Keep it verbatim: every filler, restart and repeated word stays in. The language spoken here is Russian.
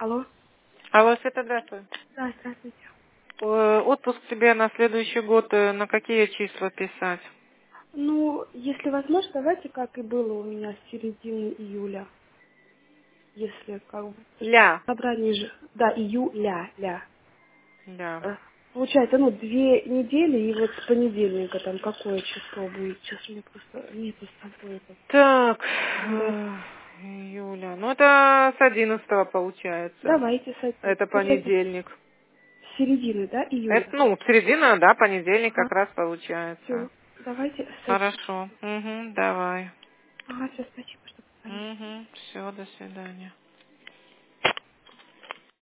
Алло. Алло, Света, здравствуй. Да, здравствуйте. Э, Отпуск тебе на следующий год э, на какие числа писать? Ну, если возможно, давайте, как и было у меня с середины июля. Если как бы Ля. собрание же. Да, июля, ля. Да. Э, Получается, ну, две недели, и вот с понедельника там какое число будет. Сейчас у меня просто нету с собой это. Так, Гулять. э, июля. Ну, это с одиннадцатого получается. Давайте с этой- Это получается, понедельник. с середины, да, Это, июля. ну, середина, да, понедельник Ага, как раз получается. все. Давайте с этим Хорошо. числом. Угу, давай. Ага, все, спасибо, что позвонили. Угу, все, до свидания.